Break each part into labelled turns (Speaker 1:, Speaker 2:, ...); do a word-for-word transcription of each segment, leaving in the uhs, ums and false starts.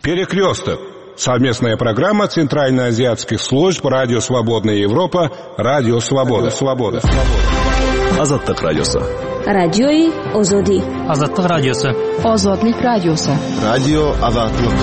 Speaker 1: Перекресток. Совместная программа Центральноазиатских служб Радио Свободная Европа, Радио Свобода. Свобода.
Speaker 2: Азаттык радиосы.
Speaker 3: Радиои Озоди.
Speaker 4: Азаттык радиосы.
Speaker 5: Озодлик радиосы.
Speaker 2: Радио Азаттык.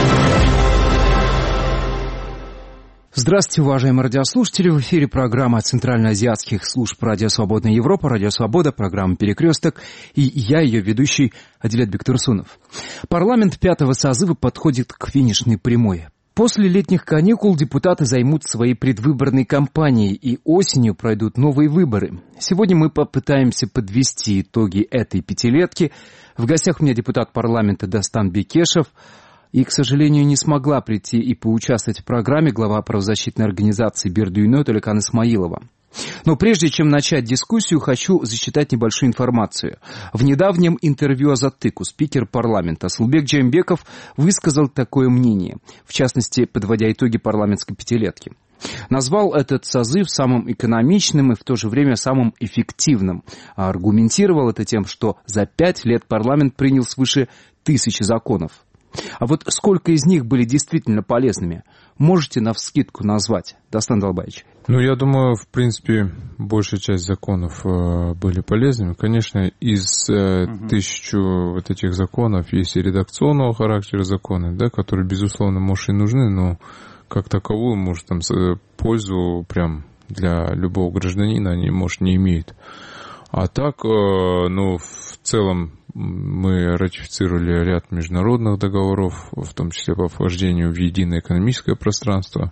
Speaker 6: Здравствуйте, уважаемые радиослушатели. В эфире программа Центральноазиатских служб Радио Свободная Европа, Радио Свобода, программа «Перекресток». И я, ее ведущий, Адилет Бектурсунов. Парламент пятого созыва подходит к финишной прямой. После летних каникул депутаты займут своей предвыборной кампанией, и осенью пройдут новые выборы. Сегодня мы попытаемся подвести итоги этой пятилетки. В гостях у меня депутат парламента Дастан Бекешев. И, к сожалению, не смогла прийти и поучаствовать в программе глава правозащитной организации Бердуйно Толикан Исмаилова. Но прежде чем начать дискуссию, хочу зачитать небольшую информацию. В недавнем интервью Азаттыку спикер парламента Асылбек Джеймбеков высказал такое мнение, в частности, подводя итоги парламентской пятилетки. Назвал этот созыв самым экономичным и в то же время самым эффективным. А аргументировал это тем, что за пять лет парламент принял свыше тысячи законов. А вот сколько из них были действительно полезными, можете навскидку назвать, Дастан Далбаевич?
Speaker 7: Ну, я думаю, в принципе, большая часть законов э, были полезными. Конечно, из э, угу. тысячи вот этих законов есть и редакционного характера законы, да, которые, безусловно, может, и нужны, но как таковую, может, там, пользу прям для любого гражданина они, может, не имеют. А так, э, ну, в целом, мы ратифицировали ряд международных договоров, в том числе по вхождению в единое экономическое пространство.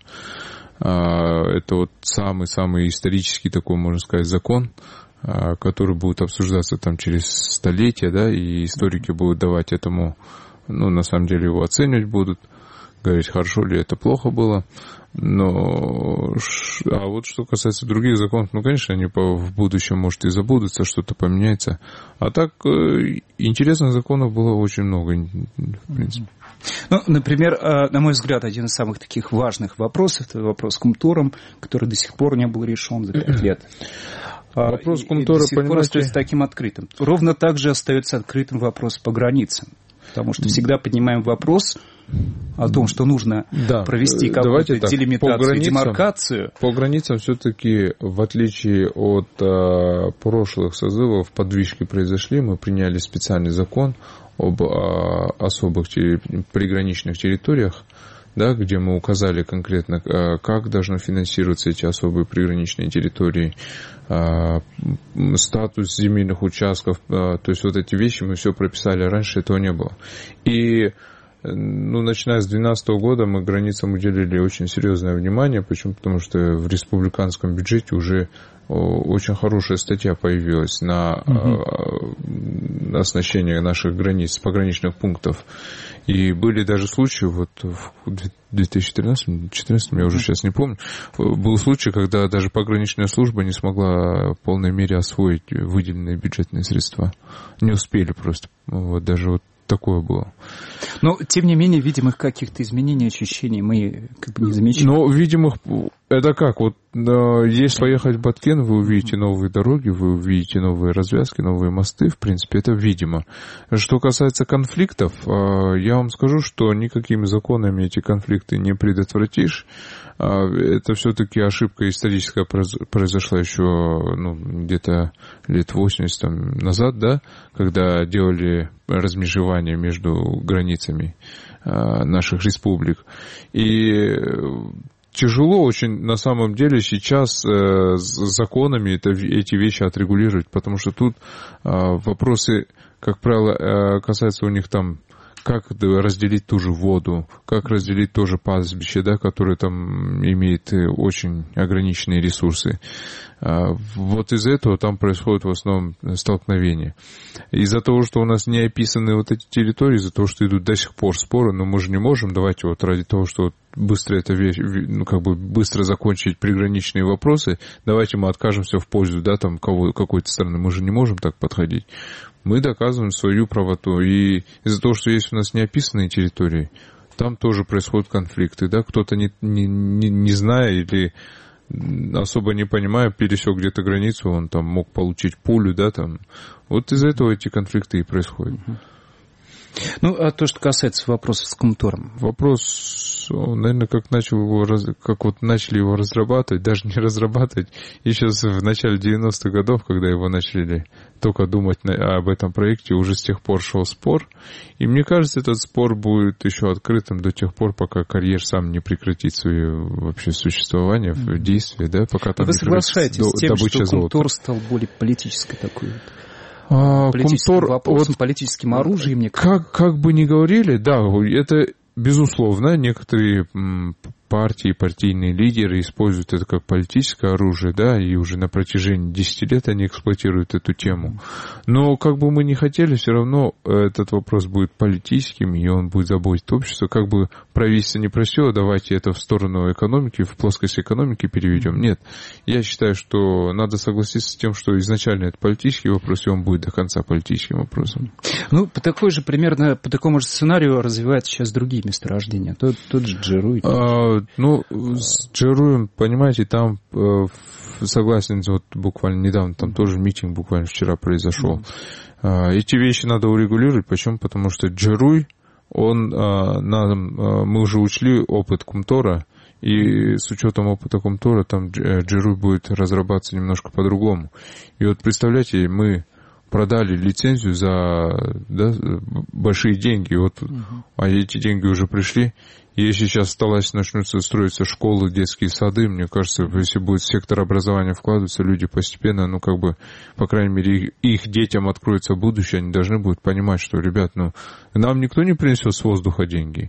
Speaker 7: Это вот самый-самый исторический такой, можно сказать, закон, который будет обсуждаться там через столетия, да, и историки будут давать этому, ну, на самом деле его оценивать будут, говорить, хорошо ли это, плохо было. Но, а вот что касается других законов, ну, конечно, они в будущем, может, и забудутся, что-то поменяется. А так, интересных законов было очень много, в принципе.
Speaker 6: Ну, например, на мой взгляд, один из самых таких важных вопросов, это вопрос Кумтором, который до сих пор не был решен за пять лет.
Speaker 7: Вопрос Кумтора,
Speaker 6: до сих пор остается таким открытым. Ровно так же остается открытым вопрос по границам. Потому что всегда поднимаем вопрос о том, что нужно да. провести какую-то делимитацию, демаркацию.
Speaker 7: По границам все-таки, в отличие от э, прошлых созывов, подвижки произошли. Мы приняли специальный закон об э, особых терри... приграничных территориях, да, где мы указали конкретно, э, как должны финансироваться эти особые приграничные территории, э, статус земельных участков, э, то есть вот эти вещи мы все прописали, раньше этого не было. И ну, начиная с две тысячи двенадцатого года мы границам уделили очень серьезное внимание. Почему? Потому что в республиканском бюджете уже очень хорошая статья появилась на угу. оснащение наших границ, пограничных пунктов. И были даже случаи, вот в две тысячи тринадцатом, две тысячи четырнадцатом, я уже сейчас не помню, был случай, когда даже пограничная служба не смогла в полной мере освоить выделенные бюджетные средства. Не успели просто. Вот даже вот такое было.
Speaker 6: Но, тем не менее, видимых каких-то изменений, ощущений мы как бы не замечаем.
Speaker 7: Но видимых, это как, вот если поехать в Баткен, вы увидите новые дороги, вы увидите новые развязки, новые мосты, в принципе, это видимо. Что касается конфликтов, я вам скажу, что никакими законами эти конфликты не предотвратишь. Это все-таки ошибка историческая произошла еще ну, где-то лет восемьдесят назад, да, когда делали размежевание между границами наших республик. И тяжело очень на самом деле сейчас с законами это, эти вещи отрегулировать, потому что тут вопросы, как правило, касаются у них там, как разделить ту же воду, как разделить тоже пастбище, да, которое там имеет очень ограниченные ресурсы. Вот из-за этого там происходит в основном столкновение. Из-за того, что у нас не описаны вот эти территории, из-за того, что идут до сих пор споры, но мы же не можем, давайте вот ради того, что быстро это вещь, ну, как бы быстро закончить приграничные вопросы, давайте мы откажемся в пользу, да, там, кого, какой-то страны. Мы же не можем так подходить. Мы доказываем свою правоту. И из-за того, что есть у нас неописанные территории, там тоже происходят конфликты, да, кто-то не, не, не, не зная или особо не понимая, пересек где-то границу, он там мог получить пулю, да, там. Вот из-за этого эти конфликты и происходят.
Speaker 6: Ну, а то, что касается вопроса с Комтором.
Speaker 7: Вопрос, наверное, как, начал его, как вот начали его разрабатывать, даже не разрабатывать, еще в начале девяностых годов, когда его начали только думать об этом проекте, уже с тех пор шел спор. И мне кажется, этот спор будет еще открытым до тех пор, пока карьер сам не прекратит свое вообще существование, в действии, да, пока там
Speaker 6: Вы
Speaker 7: не
Speaker 6: соглашаетесь
Speaker 7: до,
Speaker 6: с тем, что Комтор
Speaker 7: золота.
Speaker 6: стал более политической такой вот?
Speaker 7: А,
Speaker 6: политическим
Speaker 7: Комтор,
Speaker 6: вопросом,
Speaker 7: вот,
Speaker 6: политическим оружием, мне кажется.
Speaker 7: Как, как бы ни говорили, да, это безусловно, некоторые партии, партийные лидеры используют это как политическое оружие, да, и уже на протяжении десяти лет они эксплуатируют эту тему. Но как бы мы ни хотели, все равно этот вопрос будет политическим, и он будет заботить общество. Как бы правительство не просило, давайте это в сторону экономики, в плоскость экономики переведем. Нет, я считаю, что надо согласиться с тем, что изначально это политический вопрос, и он будет до конца политическим вопросом.
Speaker 6: Ну, по такой же, примерно, по такому же сценарию развиваются сейчас другие месторождения. Тот, тот же Джеруй.
Speaker 7: А, ну, с Джеруем, понимаете, там э, согласен, вот буквально недавно, там тоже митинг буквально вчера произошел. Mm-hmm. Эти вещи надо урегулировать. Почему? Потому что Джеруй, он, нам, мы уже учли опыт Комтора, и с учетом опыта Комтора там Джеруй будет разрабатываться немножко по-другому. И вот представляете, мы продали лицензию за, да, большие деньги, вот, uh-huh. а эти деньги уже пришли. И если сейчас осталось, начнутся строиться школы, детские сады, мне кажется, если будет сектор образования вкладываться, люди постепенно, ну, как бы, по крайней мере, их, их детям откроется будущее, они должны будут понимать, что, ребят, ну, нам никто не принесет с воздуха деньги.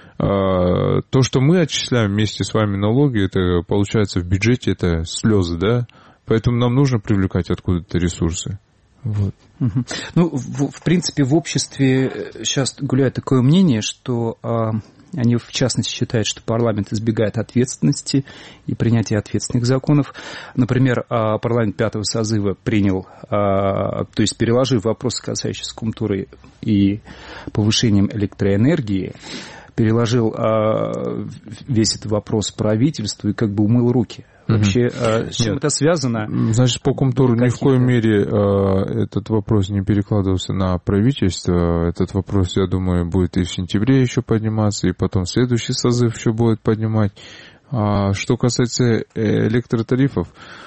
Speaker 7: А, то, что мы отчисляем вместе с вами налоги, это, получается, в бюджете, это слезы, да? Поэтому нам нужно привлекать откуда-то ресурсы. Вот.
Speaker 6: Угу. Ну, в, в принципе, в обществе сейчас гуляет такое мнение, что а, они, в частности, считают, что парламент избегает ответственности и принятия ответственных законов. Например, а, парламент пятого созыва принял, а, то есть переложив вопросы, касающиеся Комтора и повышением электроэнергии, переложил а, весь этот вопрос правительству и как бы умыл руки. Вообще, mm-hmm. с чем Нет. это связано?
Speaker 7: Значит, по Комтору ни в коем мере э, этот вопрос не перекладывался на правительство. Этот вопрос, я думаю, будет и в сентябре еще подниматься, и потом следующий созыв еще будет поднимать. А что касается электротарифов,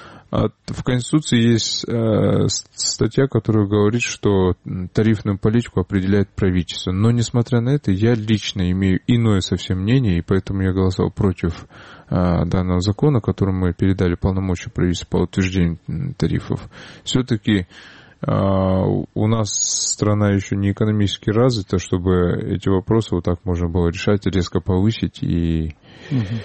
Speaker 7: в Конституции есть э, статья, которая говорит, что тарифную политику определяет правительство. Но, несмотря на это, я лично имею иное совсем мнение, и поэтому я голосовал против э, данного закона, которым мы передали полномочия правительству по утверждению тарифов. Все-таки э, у нас страна еще не экономически развита, чтобы эти вопросы вот так можно было решать, резко повысить и... Угу.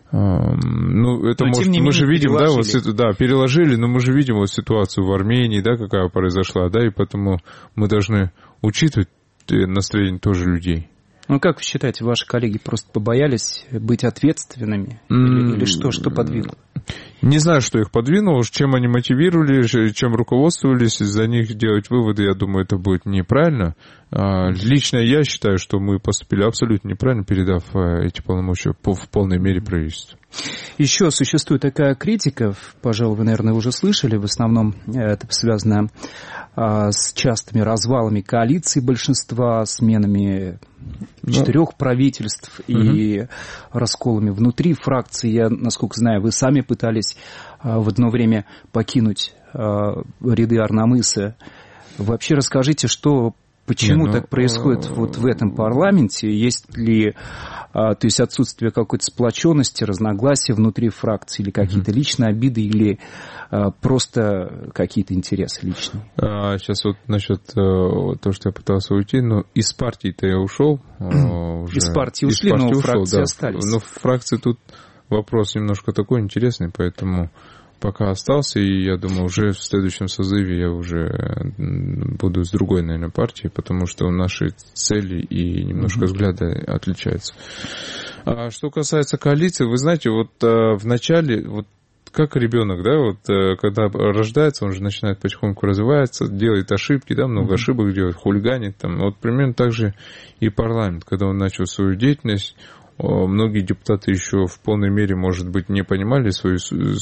Speaker 7: Ну, это
Speaker 6: но,
Speaker 7: может, мы
Speaker 6: менее,
Speaker 7: же видим, да, вот,
Speaker 6: да,
Speaker 7: переложили, но мы же видим вот ситуацию в Армении, да, какая произошла, да, и поэтому мы должны учитывать настроение тоже людей.
Speaker 6: Ну, как вы считаете, ваши коллеги просто побоялись быть ответственными? Или, или что, что подвигло?
Speaker 7: Не знаю, что их подвинуло, чем они мотивировали, чем руководствовались, за них делать выводы, я думаю, это будет неправильно. Лично я считаю, что мы поступили абсолютно неправильно, передав эти полномочия в полной мере правительству.
Speaker 6: Еще существует такая критика, пожалуй, вы, наверное, уже слышали, в основном это связано с частыми развалами коалиции большинства, сменами четырех ну, правительств и угу. расколами внутри фракции. Я, насколько знаю, вы сами пытались в одно время покинуть ряды Арнамыса. Вообще расскажите, что, почему Не, ну, так происходит вот в этом парламенте? Есть ли, то есть отсутствие какой-то сплоченности, разногласия внутри фракции, или какие-то угу. личные обиды, или просто какие-то интересы личные?
Speaker 7: А, сейчас вот насчет того, что я пытался уйти, но из партии-то я ушел.
Speaker 6: Уже. Из партии ушли, из партии но ушел, фракции да. остались.
Speaker 7: Но в фракции тут вопрос немножко такой интересный, поэтому пока остался, и я думаю, уже в следующем созыве я уже буду с другой, наверное, партией, потому что наши цели и немножко mm-hmm. взгляды отличаются. А что касается коалиции, вы знаете, вот а, в начале, вот как ребенок, да, вот когда рождается, он же начинает потихоньку развиваться, делает ошибки, да, много mm-hmm. ошибок делает, хулиганит, там, вот примерно так же и парламент, когда он начал свою деятельность, многие депутаты еще в полной мере, может быть, не понимали свою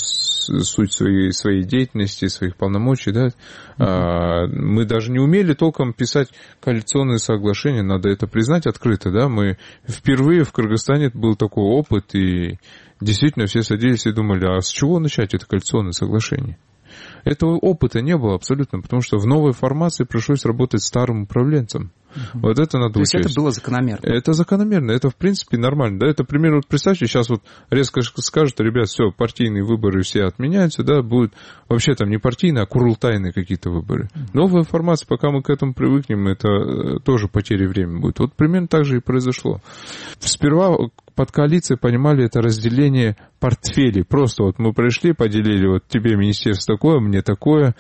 Speaker 7: суть своей, своей деятельности, своих полномочий, да. Mm-hmm. Мы даже не умели толком писать коалиционные соглашения, надо это признать открыто, да. Мы впервые в Кыргызстане был такой опыт, и действительно все садились и думали, а с чего начать это коалиционное соглашение? Этого опыта не было абсолютно, потому что в новой формации пришлось работать старым управленцем. Uh-huh. Вот это надо учесть.
Speaker 6: То есть это было закономерно?
Speaker 7: Это закономерно, это в принципе нормально. Да? Это, пример, вот представьте, сейчас вот резко скажут, ребят, все, партийные выборы все отменяются, да, будут вообще там не партийные, а курултайные какие-то выборы. Uh-huh. Новая формация, пока мы к этому привыкнем, это тоже потеря времени будет. Вот примерно так же и произошло. Сперва под коалицией понимали это разделение портфелей. Просто вот мы пришли, поделили, вот тебе министерство такое, мне такое.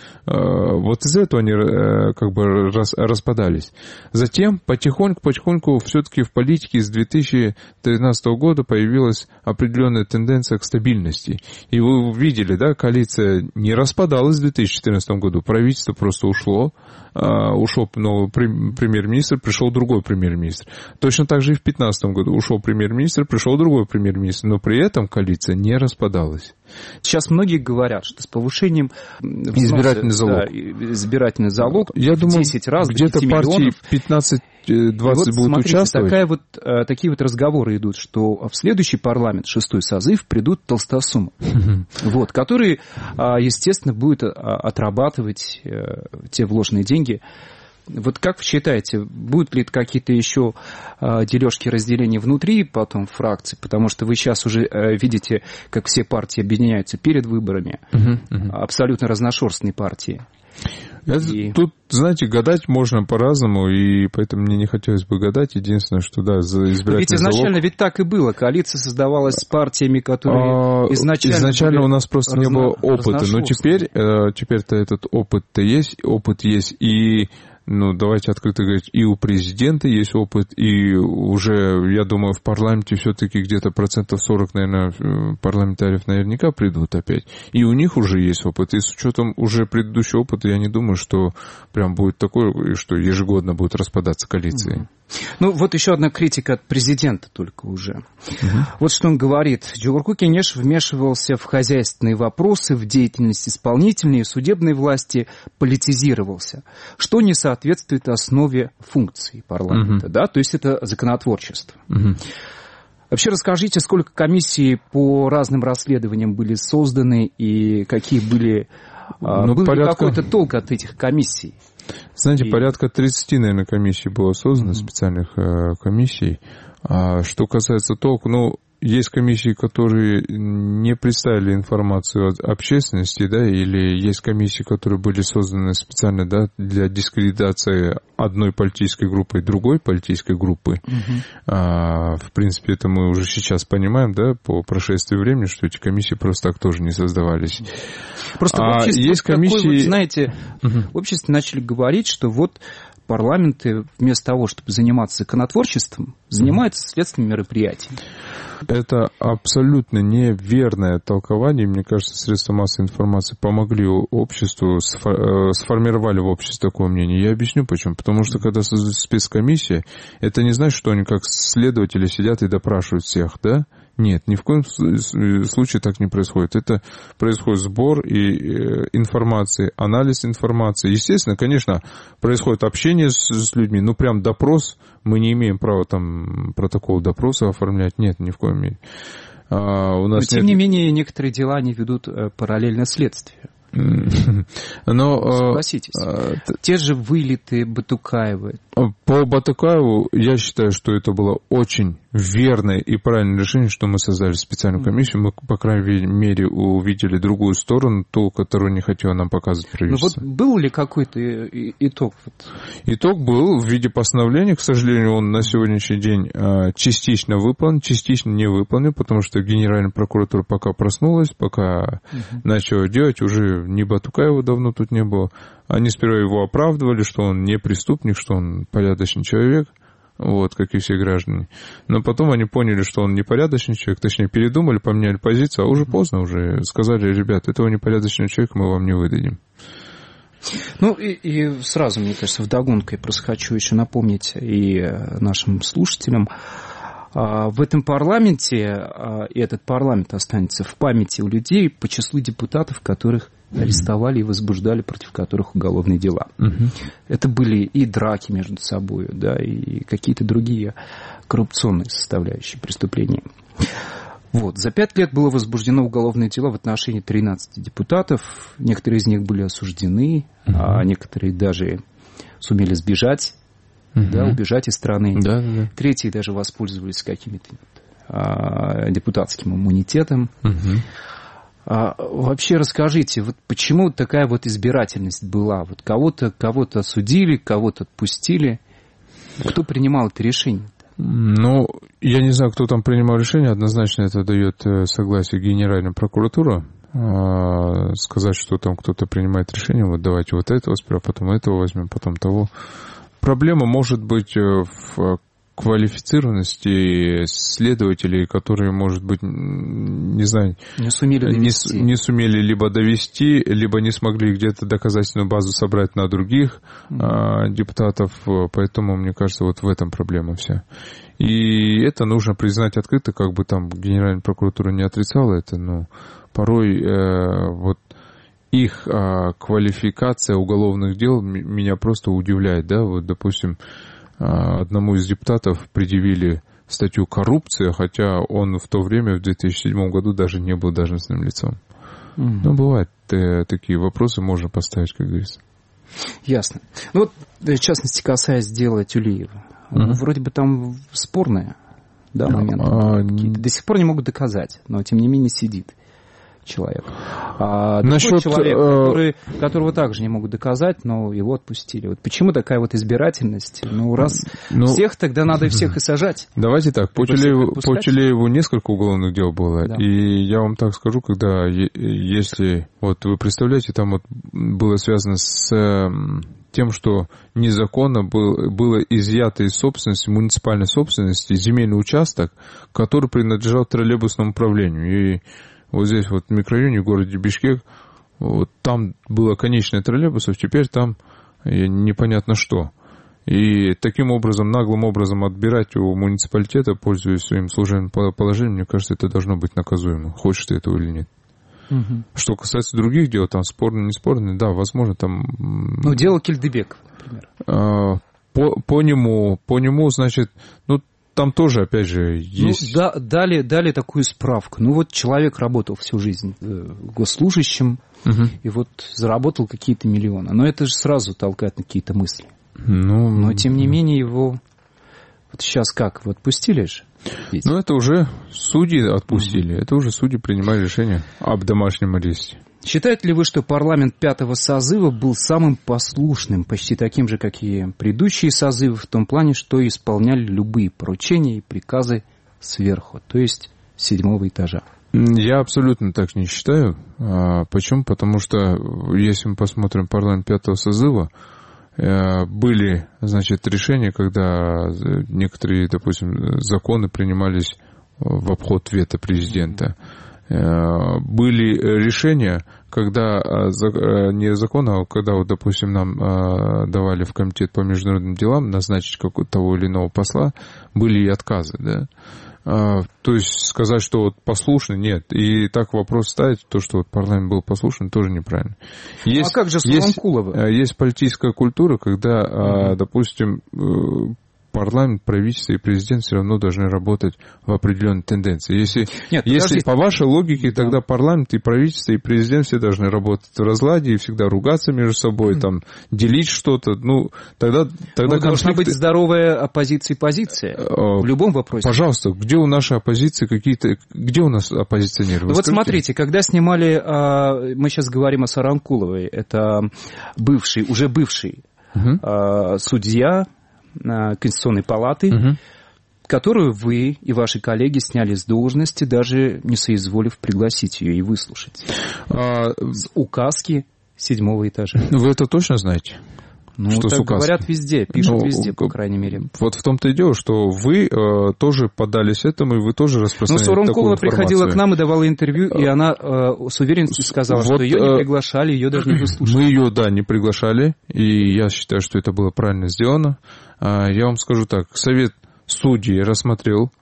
Speaker 7: Вот из этого они как бы распадались. Затем потихоньку-потихоньку все-таки в политике с две тысячи тринадцатого года появилась определенная тенденция к стабильности. И вы видели, да, коалиция не распадалась в две тысячи четырнадцатом году, правительство просто ушло, ушел новый премьер-министр, пришел другой премьер-министр. Точно так же и в две тысячи пятнадцатом году ушел премьер-министр, пришел другой премьер-министр, но при этом коалиция не распадалась.
Speaker 6: Сейчас многие говорят, что с повышением
Speaker 7: избирательный залог,
Speaker 6: да, избирательный залог
Speaker 7: я
Speaker 6: в
Speaker 7: думаю,
Speaker 6: десять раз,
Speaker 7: где-то партии пятнадцать-двадцать вот, будут
Speaker 6: смотрите,
Speaker 7: участвовать.
Speaker 6: Такая вот, такие вот разговоры идут, что в следующий парламент, шестой созыв, придут толстосумы, вот, которые, естественно, будут отрабатывать те вложенные деньги. Вот как вы считаете, будут ли какие-то еще э, дележки, разделения внутри потом фракций? Потому что вы сейчас уже э, видите, как все партии объединяются перед выборами. Uh-huh, uh-huh. Абсолютно разношерстные партии.
Speaker 7: Это, и... Тут, знаете, гадать можно по-разному, и поэтому мне не хотелось бы гадать. Единственное, что, да, за избирательный
Speaker 6: ведь изначально
Speaker 7: залог...
Speaker 6: ведь так и было. Коалиция создавалась с партиями, которые
Speaker 7: а,
Speaker 6: изначально...
Speaker 7: Изначально у нас просто разно... не было опыта. Но теперь, э, теперь-то этот опыт-то есть, опыт есть, и... Ну, давайте открыто говорить, и у президента есть опыт, и уже, я думаю, в парламенте все-таки где-то процентов сорок, наверное, парламентариев наверняка придут опять. И у них уже есть опыт. И с учетом уже предыдущего опыта, я не думаю, что прям будет такое, что ежегодно будет распадаться коалиции.
Speaker 6: Ну, вот еще одна критика от президента только уже. Uh-huh. Вот что он говорит. Джугурку Кенеш вмешивался в хозяйственные вопросы, в деятельность исполнительной и судебной власти, политизировался, что не соответствует основе функций парламента, uh-huh. да, то есть это законотворчество. Uh-huh. Вообще расскажите, сколько комиссий по разным расследованиям были созданы и какие были... Ну, был порядка... ли какой-то толк от этих комиссий?
Speaker 7: Знаете, и... порядка тридцать, наверное, комиссий было создано, mm-hmm. специальных э, комиссий. А что касается толка, ну, есть комиссии, которые не представили информацию от общественности, да, или есть комиссии, которые были созданы специально, да, для дискредитации одной политической группы и другой политической группы. Uh-huh. А, в принципе, это мы уже сейчас понимаем, да, по прошествии времени, что эти комиссии просто так тоже не создавались.
Speaker 6: Просто а в обществе, есть комиссии... вот, знаете, uh-huh. в обществе начали говорить, что вот парламенты вместо того, чтобы заниматься законотворчеством, занимаются следственными мероприятиями.
Speaker 7: Это абсолютно неверное толкование. Мне кажется, средства массовой информации помогли обществу, сформировали в обществе такое мнение. Я объясню почему. Потому что, когда создают спецкомиссия, это не значит, что они как следователи сидят и допрашивают всех, да? Нет, ни в коем случае так не происходит. Это происходит сбор и информации, анализ информации. Естественно, конечно, происходит общение с, с людьми, но прям допрос, мы не имеем права там протокол допроса оформлять. Нет, ни в коем мере. А, у нас
Speaker 6: но, тем
Speaker 7: нет...
Speaker 6: не менее, некоторые дела не ведут параллельно следствию.
Speaker 7: Но,
Speaker 6: согласитесь, а, те же вылеты Батукаевы.
Speaker 7: По Батукаеву я считаю, что это было очень верное и правильное решение, что мы создали специальную комиссию. Мы, по крайней мере, увидели другую сторону, ту, которую не хотело нам показывать правительство.
Speaker 6: Ну вот был ли какой-то итог?
Speaker 7: Итог был в виде постановления. К сожалению, он на сегодняшний день частично выполнен, частично не выполнен, потому что Генеральная прокуратура пока проснулась, пока угу. начала делать, уже ни Батукаева давно тут не было. Они сперва его оправдывали, что он не преступник, что он порядочный человек, вот, как и все граждане. Но потом они поняли, что он непорядочный человек, точнее, передумали, поменяли позицию, а уже поздно уже сказали, ребят, этого непорядочного человека мы вам не выдадим.
Speaker 6: Ну, и, и сразу, мне кажется, вдогонку я просто хочу еще напомнить и нашим слушателям, В этом парламенте, и этот парламент останется в памяти у людей по числу депутатов, которых арестовали и возбуждали, против которых уголовные дела. Uh-huh. Это были и драки между собой, да, и какие-то другие коррупционные составляющие преступления. Вот. За пять лет было возбуждено уголовное дело в отношении тринадцати депутатов. Некоторые из них были осуждены, uh-huh. а некоторые даже сумели сбежать, uh-huh. да, убежать из страны. Uh-huh. Третьи даже воспользовались какими-то а, депутатским иммунитетом. Uh-huh. А, вообще расскажите, вот почему такая вот избирательность была? Вот кого-то, кого-то осудили, кого-то отпустили. Кто принимал это решение?
Speaker 7: Ну, я не знаю, кто там принимал решение. Однозначно это дает согласие Генеральная прокуратура. А, сказать, что там кто-то принимает решение, вот давайте вот этого сперва, потом этого возьмем, потом того. Проблема может быть в квалифицированности следователей, которые, может быть, не знаю,
Speaker 6: не сумели довести.
Speaker 7: Не, не сумели либо довести, либо не смогли где-то доказательную базу собрать на других mm-hmm. а, депутатов. Поэтому, мне кажется, вот в этом проблема вся. И это нужно признать открыто, как бы там Генеральная прокуратура не отрицала это, но порой э, вот их э, квалификация уголовных дел меня просто удивляет, да, вот, допустим, одному из депутатов предъявили статью «Коррупция», хотя он в то время, в две тысячи седьмом году, даже не был должностным лицом. Mm-hmm. Ну, бывают э, такие вопросы, можно поставить, как говорится.
Speaker 6: Ясно. Ну, вот, в частности, касаясь дела Тюлеева. Mm-hmm. Вроде бы там спорные, да, моменты. А... До сих пор не могут доказать, но, тем не менее, сидит человек. А Насчет, человек, который, которого также не могут доказать, но его отпустили. Вот почему такая вот избирательность? Ну, раз ну, всех, тогда надо всех и сажать.
Speaker 7: Давайте так, по Тюлееву, по Тюлееву несколько уголовных дел было. Да. И я вам так скажу, когда, если, вот вы представляете, там вот было связано с тем, что незаконно был, было изъято из собственности, муниципальной собственности, земельный участок, который принадлежал троллейбусному управлению. И вот здесь вот в микрорайоне, в городе Бишкек, вот там было конечное троллейбусов, теперь там непонятно что. И таким образом, наглым образом отбирать у муниципалитета, пользуясь своим служебным положением, мне кажется, это должно быть наказуемо, хочешь ты этого или нет. Угу. Что касается других дел, там спорные, не спорные, да, возможно, там...
Speaker 6: Ну, дело Кильдебекова, например.
Speaker 7: По, по нему, по нему, значит, ну, там тоже, опять же, есть...
Speaker 6: Ну, да, дали, дали такую справку. Ну, вот человек работал всю жизнь госслужащим, угу. и вот заработал какие-то миллионы. Но это же сразу толкает на какие-то мысли.
Speaker 7: Ну,
Speaker 6: Но, тем не менее, его... Вот сейчас как? Вот отпустили же?
Speaker 7: Ведь? Ну, это уже судьи отпустили. Угу. Это уже судьи принимали решение об домашнем аресте.
Speaker 6: Считаете ли вы, что парламент пятого созыва был самым послушным, почти таким же, как и предыдущие созывы, в том плане, что исполняли любые поручения и приказы сверху, то есть с седьмого этажа?
Speaker 7: Я абсолютно так не считаю. Почему? Потому что, если мы посмотрим парламент пятого созыва, были, значит, решения, когда некоторые, допустим, законы принимались в обход вето президента. Были решения, когда не закон, а когда, вот, допустим, нам давали в комитет по международным делам назначить какого-то того или иного посла, были и отказы, да. То есть сказать, что вот послушный, нет. И так вопрос ставить, то, что вот парламент был послушен, тоже неправильно. Есть,
Speaker 6: а как же
Speaker 7: Саванкулова? Есть, есть политическая культура, когда, mm-hmm. допустим, парламент, правительство и президент все равно должны работать в определенной тенденции. Если, Нет, если по вашей логике, да. тогда парламент и правительство и президент все должны работать в разладе и всегда ругаться между собой, mm. там, делить что-то. Ну, тогда, тогда
Speaker 6: ну, должна быть здоровая оппозиция и позиция а, в любом вопросе.
Speaker 7: Пожалуйста, где у нашей оппозиции какие-то... Где у нас оппозиционеры?
Speaker 6: Вот смотрите, когда снимали... Мы сейчас говорим о Саванкуловой. Это бывший, уже бывший uh-huh. судья Конституционной палаты, угу. которую вы и ваши коллеги сняли с должности, даже не соизволив пригласить ее и выслушать. А... С указки седьмого этажа.
Speaker 7: Вы это точно знаете?
Speaker 6: Ну, что так говорят везде, пишут ну, везде, по крайней мере.
Speaker 7: Вот в том-то и дело, что вы э, тоже поддались этому, и вы тоже распространяете такую информацию.
Speaker 6: Ну, Саванкулова приходила к нам и давала интервью, и она э, с уверенностью сказала, вот, что ее не приглашали, ее даже не выслушали.
Speaker 7: Мы ее, да, не приглашали, и я считаю, что это было правильно сделано. Я вам скажу так, Совет судей рассмотрел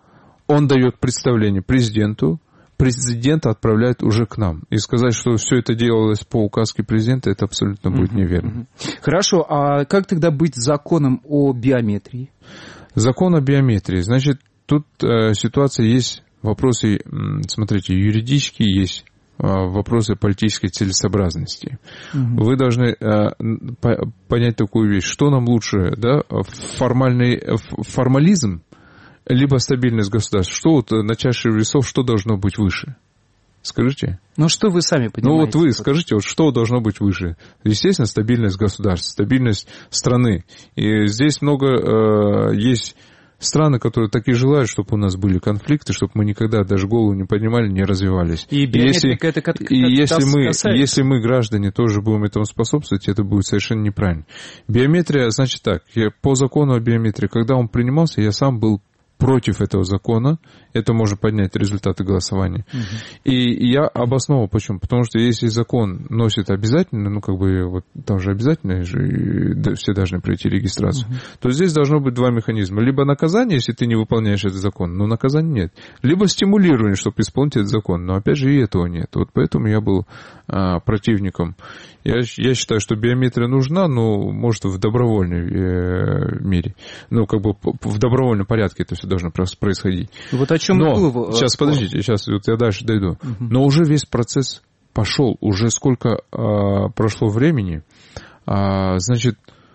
Speaker 7: он дает представление президенту, президент отправляет уже к нам. И сказать, что все это делалось по указке президента, это абсолютно будет неверно.
Speaker 6: Хорошо, а как тогда быть с законом о биометрии?
Speaker 7: Закон о биометрии. Значит, тут э, ситуация есть, вопросы, смотрите, юридические есть, э, вопросы политической целесообразности. Угу. Вы должны э, по, понять такую вещь, что нам лучше, да, формальный формализм, либо стабильность государства. Что вот на чаше весов, что должно быть выше? Скажите.
Speaker 6: Ну, что вы сами понимаете?
Speaker 7: Ну, вот вы скажите, вот что должно быть выше? Естественно, стабильность государства, стабильность страны. И здесь много э, есть страны, которые так и желают, чтобы у нас были конфликты, чтобы мы никогда даже голову не поднимали, не развивались.
Speaker 6: И биометрика это как, как
Speaker 7: И если мы,
Speaker 6: касается.
Speaker 7: если мы, граждане, тоже будем этому способствовать, это будет совершенно неправильно. Биометрия, значит так, я, по закону о биометрии, когда он принимался, я сам был против этого закона, это может поднять результаты голосования. Угу. И я обосновал, почему. Потому что если закон носит обязательно, ну, как бы, вот там же обязательно, же, все должны пройти регистрацию, угу. то здесь должно быть два механизма. Либо наказание, если ты не выполняешь этот закон, но наказания нет. Либо стимулирование, чтобы исполнить этот закон. Но, опять же, и этого нет. Вот поэтому я был а, противником. Я, я считаю, что биометрия нужна, но, может, в добровольной э, мере. Ну, как бы, в добровольном порядке это все должно происходить.
Speaker 6: Вот о чем
Speaker 7: Но,
Speaker 6: было...
Speaker 7: сейчас, подождите, сейчас вот я дальше дойду. Угу. Но уже весь процесс пошел, уже сколько а, прошло времени, а, значит,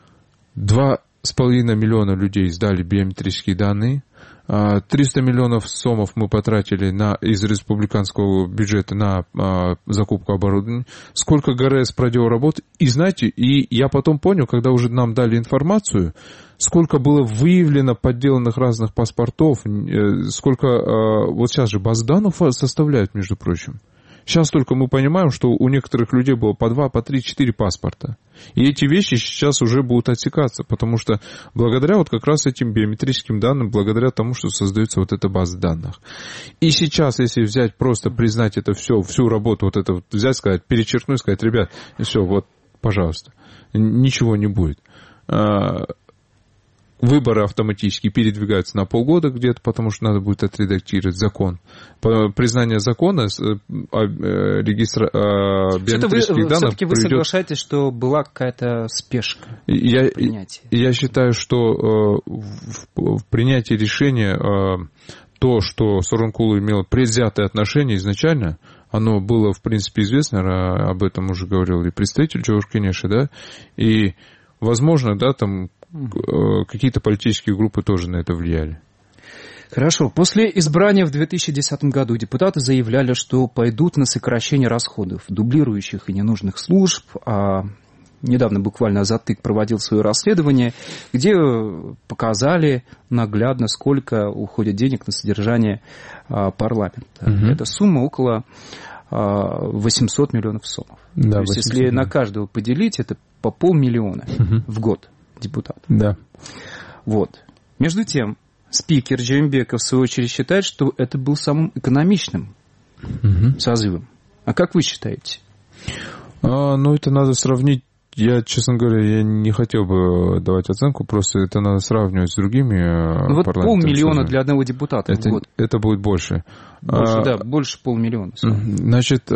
Speaker 7: два с половиной миллиона людей сдали биометрические данные, а, триста миллионов сомов мы потратили на, из республиканского бюджета на а, закупку оборудования, сколько ГРС проделал работы, и знаете, и я потом понял, когда уже нам дали информацию, сколько было выявлено подделанных разных паспортов, сколько... Вот сейчас же базы данных составляют, между прочим. Сейчас только мы понимаем, что у некоторых людей было по два, по три, четыре паспорта. И эти вещи сейчас уже будут отсекаться, потому что благодаря вот как раз этим биометрическим данным, благодаря тому, что создается вот эта база данных. И сейчас, если взять, просто признать это все, всю работу, вот это вот взять, сказать, перечеркнуть, сказать, ребят, все, вот, пожалуйста, ничего не будет. Выборы автоматически передвигаются на полгода где-то, потому что надо будет отредактировать закон. Признание закона регистра... биометрических
Speaker 6: вы,
Speaker 7: данных
Speaker 6: все-таки вы
Speaker 7: приведет...
Speaker 6: соглашаетесь, что была какая-то спешка
Speaker 7: я,
Speaker 6: в принятии?
Speaker 7: Я считаю, что в принятии решения то, что Сооронкулу имело предвзятое отношение изначально, оно было, в принципе, известно, об этом уже говорил и представитель Джордж Кенеши, да, и, возможно, да, там какие-то политические группы тоже на это влияли.
Speaker 6: Хорошо. После избрания в две тысячи десятом году депутаты заявляли, что пойдут на сокращение расходов, дублирующих и ненужных служб. А недавно буквально Азаттык проводил свое расследование, где показали наглядно, сколько уходит денег на содержание парламента. Угу. Эта сумма около восемьсот миллионов сомов.
Speaker 7: Да,
Speaker 6: То есть, если на каждого поделить, это по полмиллиона угу. в год. Депутат.
Speaker 7: Да.
Speaker 6: Вот. Между тем, спикер Джеймбеков, в свою очередь, считает, что это был самым экономичным угу. созывом. А как вы считаете?
Speaker 7: А, ну, это надо сравнить. Я, честно говоря, я не хотел бы давать оценку, просто это надо сравнивать с другими
Speaker 6: ну, вот полмиллиона для одного депутата
Speaker 7: это,
Speaker 6: в год.
Speaker 7: Это будет больше.
Speaker 6: Больше,
Speaker 7: а,
Speaker 6: да, больше полмиллиона.
Speaker 7: Значит...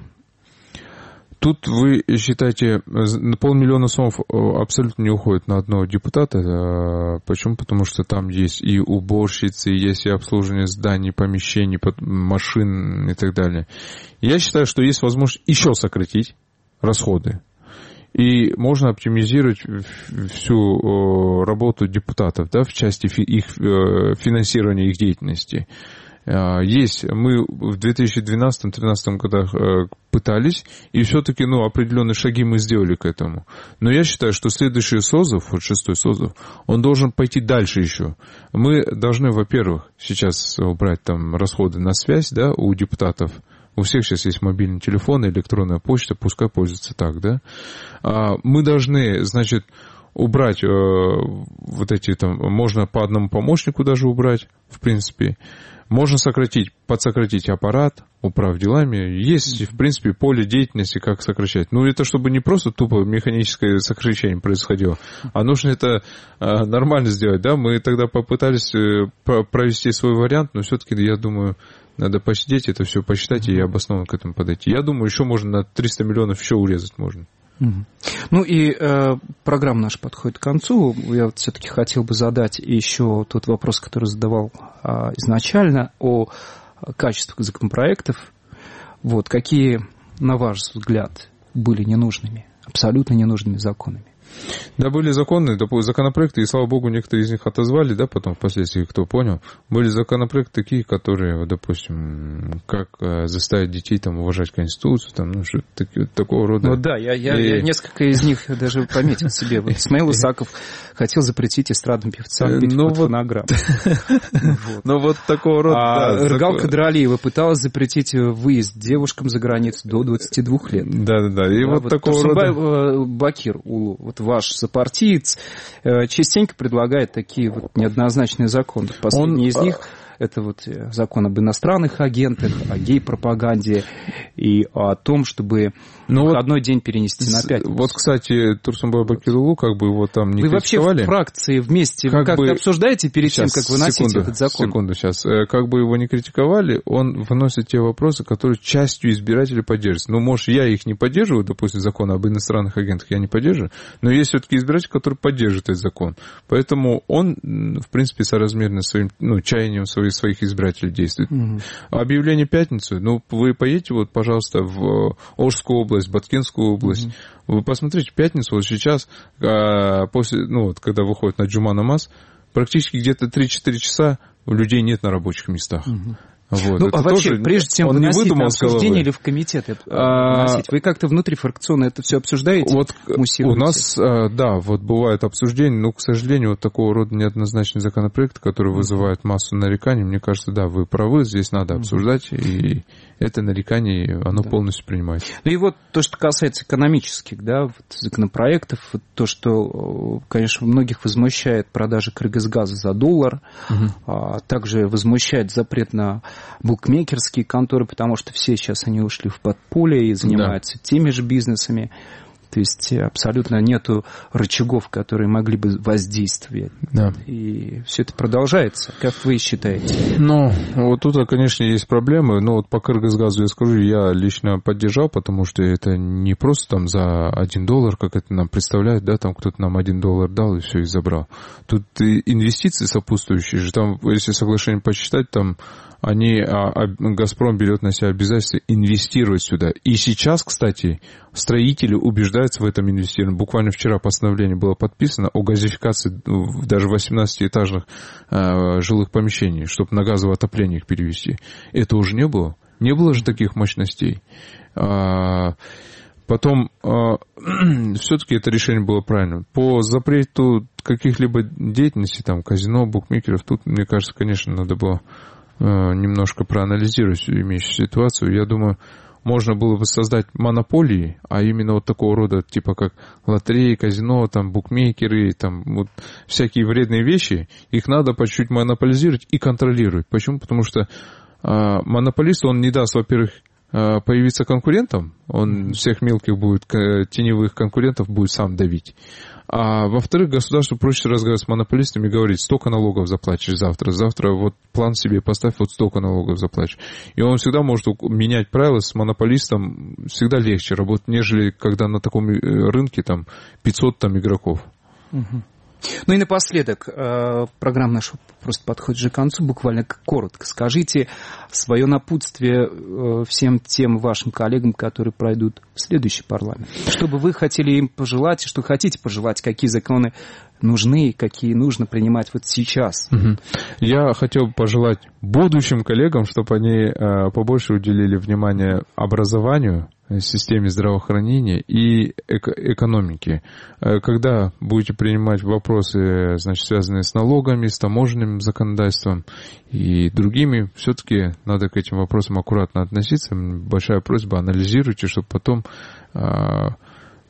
Speaker 7: Тут вы считаете, полмиллиона сомов абсолютно не уходит на одного депутата. Почему? Потому что там есть и уборщицы, есть и обслуживание зданий, помещений, машин и так далее. Я считаю, что есть возможность еще сократить расходы. И можно оптимизировать всю работу депутатов, да, в части их финансирования их деятельности. Есть, мы в две тысячи двенадцатом — две тысячи тринадцатом годах пытались, и все-таки, ну, определенные шаги мы сделали к этому. Но я считаю, что следующий созыв, вот шестой созыв, он должен пойти дальше еще. Мы должны, во-первых, сейчас убрать там расходы на связь, да, у депутатов. У всех сейчас есть мобильный телефон, электронная почта, пускай пользуются так, да. Мы должны, значит, убрать э, вот эти там, можно по одному помощнику даже убрать, в принципе. Можно сократить, подсократить аппарат, управ делами. Есть, в принципе, поле деятельности, как сокращать. Ну, это чтобы не просто тупо механическое сокращение происходило, а нужно это а, нормально сделать, да. Мы тогда попытались э, провести свой вариант, но все-таки, я думаю, надо посидеть, это все посчитать и обоснованно к этому подойти. Я думаю, еще можно на триста миллионов еще урезать можно.
Speaker 6: Ну и э, программа наша подходит к концу. Я вот все-таки хотел бы задать еще тот вопрос, который задавал э, изначально, о качестве законопроектов. Вот, какие, на ваш взгляд, были ненужными, абсолютно ненужными законами?
Speaker 7: Да, были законы, законопроекты, и, слава богу, некоторые из них отозвали, да, потом впоследствии, кто понял. Были законопроекты такие, которые, допустим, как заставить детей там уважать Конституцию, там, ну, что-то такого рода.
Speaker 6: Ну да, я, я, и... я несколько из них даже пометил себе. Вот Исмаил Исаков хотел запретить эстрадным певцам петь под фонограмму.
Speaker 7: Ну вот такого рода.
Speaker 6: А Эргал Кадралиева пыталась запретить выезд девушкам за границу до двадцати двух лет.
Speaker 7: Да-да-да, и вот такого рода.
Speaker 6: Бакир Улу, вот ваш сопартиец, частенько предлагает такие вот неоднозначные законы. Последний Он... из них — это вот закон об иностранных агентах, о гей-пропаганде и о том, чтобы ну выходной вот, день перенести на пятницу.
Speaker 7: Вот, кстати, Турсунбай Бакирулу, как бы его там не
Speaker 6: вы
Speaker 7: критиковали.
Speaker 6: Вы вообще в фракции вместе как, как бы... обсуждаете перед сейчас, тем, как выносите секунду, этот закон?
Speaker 7: Секунду, сейчас. Как бы его не критиковали, он выносит те вопросы, которые частью избирателей поддерживаются. Ну, может, я их не поддерживаю, допустим, закон об иностранных агентах я не поддерживаю, но есть все-таки избиратели, которые поддерживают этот закон. Поэтому он, в принципе, соразмерно своим ну, чаянием своих, своих избирателей действует. Угу. Объявление пятницы, ну, вы поедете, вот, пожалуйста, в Ожскую область, Баткенскую область, угу. Вы посмотрите, пятницу, вот сейчас, после, ну, вот, когда выходит на Джума намаз, практически где-то три-четыре часа людей нет на рабочих местах. Угу. Вот.
Speaker 6: Ну, а вообще, тоже, прежде чем выносить на обсуждение или в комитет это а, выносить, вы как-то внутрифракционно это все обсуждаете?
Speaker 7: Вот у нас, да, вот бывает обсуждение, но, к сожалению, вот такого рода неоднозначный законопроект, который вызывает массу нареканий, мне кажется, да, вы правы, здесь надо обсуждать, и это нарекание, оно да. полностью принимается. Ну
Speaker 6: и вот то, что касается экономических, да, вот законопроектов, вот то, что, конечно, многих возмущает продажа Кыргызгаза за доллар, угу. а также возмущает запрет на букмекерские конторы, потому что все сейчас они ушли в подполье и занимаются да. теми же бизнесами. То есть абсолютно нету рычагов, которые могли бы воздействовать. Да. И все это продолжается. Как вы считаете?
Speaker 7: Ну, вот тут, конечно, есть проблемы. Но вот по Кыргызгазу я скажу, я лично поддержал, потому что это не просто там за один доллар, как это нам представляют, да, там кто-то нам один доллар дал и все, и забрал. Тут инвестиции сопутствующие же. Там, если соглашение посчитать, там они, а, а, Газпром берет на себя обязательство инвестировать сюда. И сейчас, кстати, строители убеждаются в этом инвестировании. Буквально вчера постановление было подписано о газификации даже восемнадцатиэтажных а, жилых помещений, чтобы на газовое отопление их перевести. Это уже не было. Не было же таких мощностей. А, потом, а, все-таки это решение было правильным. По запрету каких-либо деятельностей, там, казино, букмекеров, тут, мне кажется, конечно, надо было немножко проанализировать имеющуюся ситуацию. Я думаю, можно было бы создать монополии, а именно вот такого рода, типа как лотереи, казино, там, букмекеры, там, вот всякие вредные вещи, их надо по чуть-чуть монополизировать и контролировать. Почему? Потому что а, монополист, он не даст, во-первых, появиться конкурентом, он всех мелких будет, теневых конкурентов будет сам давить. А во-вторых, государству проще разговаривать с монополистами и говорить, столько налогов заплатишь завтра, завтра вот план себе поставь, вот столько налогов заплатишь. И он всегда может менять правила с монополистом, всегда легче работать, нежели когда на таком рынке там пятьсот там игроков.
Speaker 6: Угу. Ну и напоследок, программа наша просто подходит же к концу, буквально коротко. Скажите свое напутствие всем тем вашим коллегам, которые пройдут в следующий парламент. Что бы вы хотели им пожелать, что хотите пожелать, какие законы нужны, какие нужно принимать вот сейчас.
Speaker 7: Угу. Я хотел бы пожелать будущим коллегам, чтобы они побольше уделили внимание образованию, системе здравоохранения и эко- экономики. Когда будете принимать вопросы, значит, связанные с налогами, с таможенным законодательством и другими, все-таки надо к этим вопросам аккуратно относиться. Большая просьба, анализируйте, чтобы потом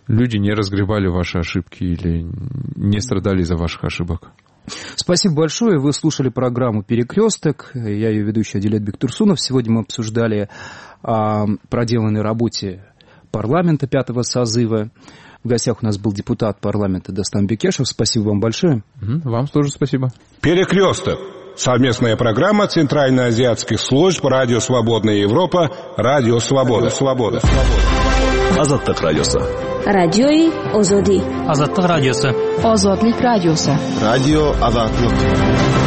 Speaker 7: люди не разгребали ваши ошибки или не страдали из-за ваших ошибок.
Speaker 6: Спасибо большое. Вы слушали программу «Перекресток». Я ее ведущий Адилет Бектурсунов. Сегодня мы обсуждали о проделанной работе парламента пятого созыва. В гостях у нас был депутат парламента Дастан Бекешев. Спасибо вам большое.
Speaker 7: Вам тоже спасибо.
Speaker 1: «Перекресток». Совместная программа Центральноазиатских служб Радио Свободная Европа, Радио Свобода. Свобода.
Speaker 2: Азаттык радиосы.
Speaker 3: Радиои Озоди.
Speaker 4: Азаттык радиосы.
Speaker 5: Озодлик радиосы.
Speaker 2: Радио Азаттык.